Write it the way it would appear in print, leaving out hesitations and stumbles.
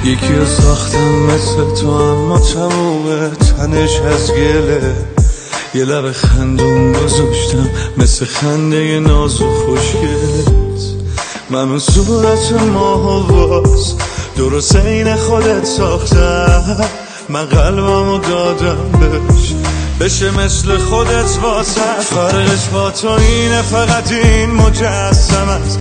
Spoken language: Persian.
یکی رو ساختم مثل تو، اما تموم تنش از گله. یه لب خندون گذاشتم مثل خنده ناز و خوشگلت. من اون صورت ماه و باز درست این خودت ساختم. من قلبمو دادم بهش بشه مثل خودت واسه. فرقش با تو اینه، فقط این مجسم است.